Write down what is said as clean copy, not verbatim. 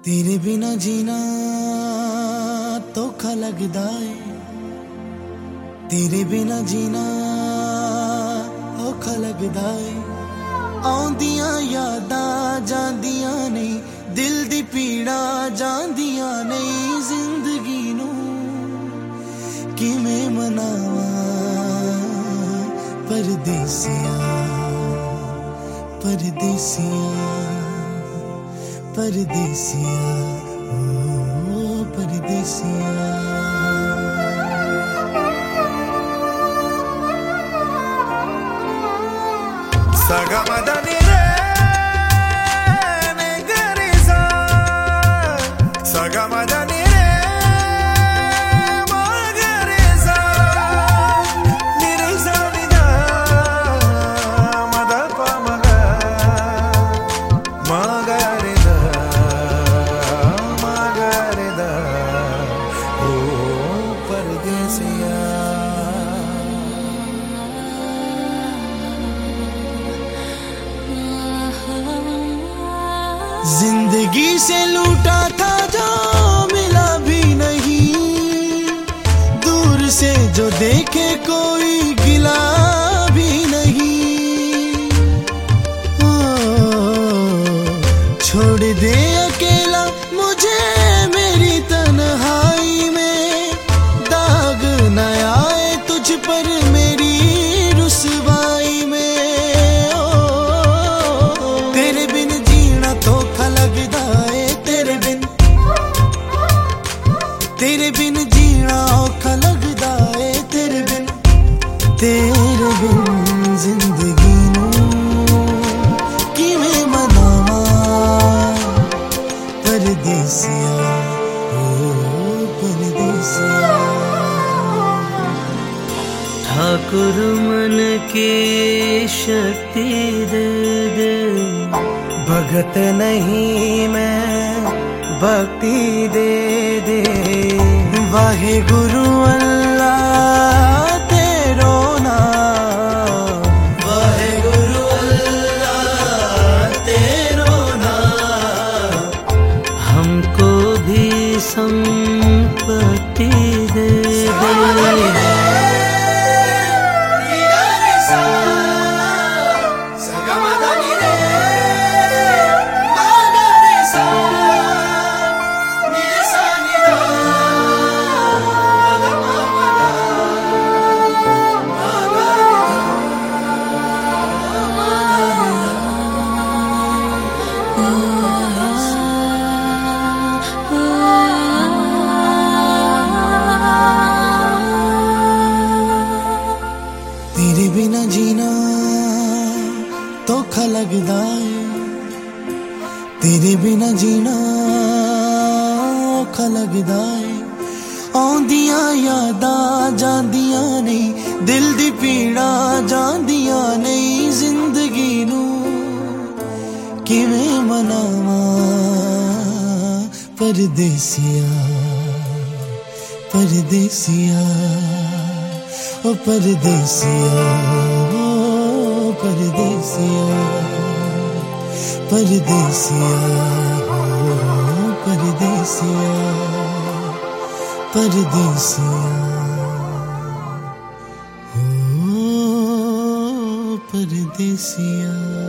तेरे बिना जीना धोखा लगदा है, तेरे बिना जीना औखा लगदा है। आउंदियां यादां जांदियां नहीं, दिल दी पीड़ा जांदियां नहीं। जिंदगी नू किवें मनावां परदेसिया, परदेसिया, परदेसिया, ओ परदेसिया। सगमदनि रे ने गरिसा, सगमदनि रे मगरिसा, निरिसा निदा मदप मग मगरिदा मगरिदा, ओ परदेसिया। जिंदगी से लूटा था जो मिला भी नहीं, दूर से जो देखे कोई गिला भी नहीं। ओ, छोड़ दे अकेला मुझे मेरी तन्हाई में, दाग न आए तुझ पर मेरी रुसवाई में। तेरे बिन जीना धोखा लगदा है, तेरे बिन जीना औखा लगदा है। तेरे बिन जिंदगी नू किवें मनावां परदेसिया, ओ परदेसिया। ठाकुर मन की शक्ति दे दे, भगत नहीं मैं भक्ति दे दे। वाहे गुरु अल्लाह तेरो नाम, वाहे गुरु अल्लाह तेरो नाम। हमको भी संपत्ति दे दे। तेरे बिना जीना धोखा लगदा है, तेरे बिना जीना औखा लगदा है। आउंदियां यादां जांदियां नहीं, दिल दी पीड़ा जांदियां नहीं। जिंदगी नू किवें मनावां परदेसिया, परदेसिया, ओ परदेसिया, ओ परदेसिया, परदेसिया, ओ परदेसिया, परदेसिया, ओ परदेसिया।